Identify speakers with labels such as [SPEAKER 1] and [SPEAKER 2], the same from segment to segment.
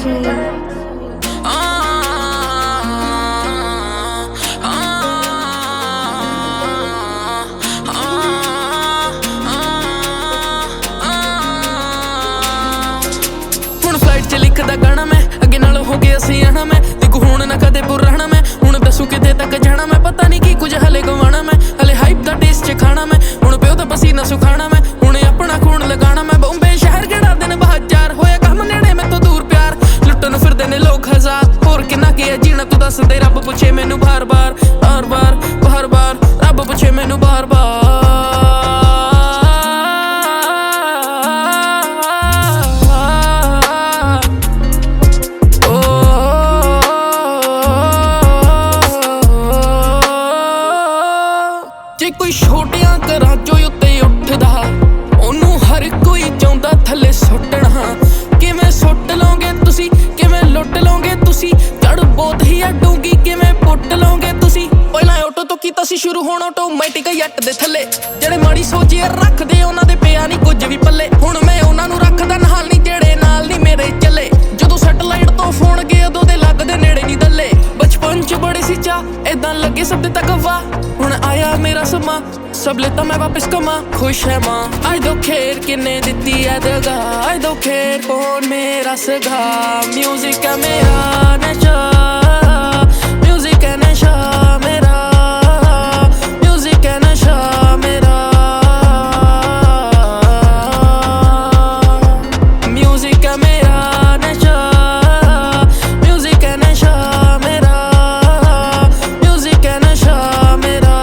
[SPEAKER 1] flight च लिखदा गाना मैं अगे नाल हो गया सियाना मैं देखो हुण ना कदे बुर रहना मैं हुण दसू किते तक जाना मैं पता नहीं की कुछ हले गवाना मैं हले हाइप दा टेस्ट च खाना मैं हुण प्यो दा पसीना सुखाना मैं हुण अपना खून लगाना मैं बॉम्बे शहर केड़ा दिन 2000 होया कम नेड़े मैं तो दूर प्यार लुट्टन फिरदे ने लोग हजार होर किन्ना की है जीना तू दस दे रब पुछे मैनू बार बार बार बार बार बार रब पुछे मैनू बार बार जे कोई छोटियां घरां चों उत्ते उठदा ओनू हर कोई चाहुंदा थल्ले सुट्टना किवें सुट लोगे तुसी किवें लुट लोगे तुसी जड़ बहुत ही डूंगी किवें पुट लोगे तुसी पहला ऑटो तो कीता सी शुरू हुण ऑटोमैटिक जट दे थल्ले जेड़े माड़ी सोच यार रखदे उन्हां दे पिया नहीं कुछ भी पल्ले हुण मैं उन्हां नूं रखदा नाल नहीं जेड़े नाल नहीं मेरे चले जदों सैटेलाइट तो फोन गए उदों दे लगदे नेड़े नहीं दल्ले बचपन च बड़े सी चा इदां लगे सब तक गवा हुण आया मेरा समा सब लेता मैं वापस कमा खुश है मां आई दो खेर किन्ने दित्ती है दगा आई दो खेर कौन मेरा सगा म्यूजिक है मेरा नशा म्यूजिक है नशा मेरा म्यूजिक है नशा मेरा म्यूजिक है मेरा नशा म्यूजिक है नशा मेरा म्यूजिक है नशा मेरा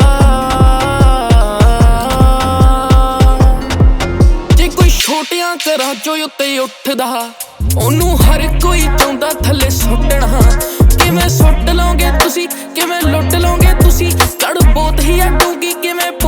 [SPEAKER 1] जे कोई छोटियां घरां चों उत्ते उठदा ओनू हर कोई चाहुंदा थल्ले सुट्टना किवें सुट लोगे तुसी किवें लुट लोगे तुसी जड़ बहुत ही डूंगी किवें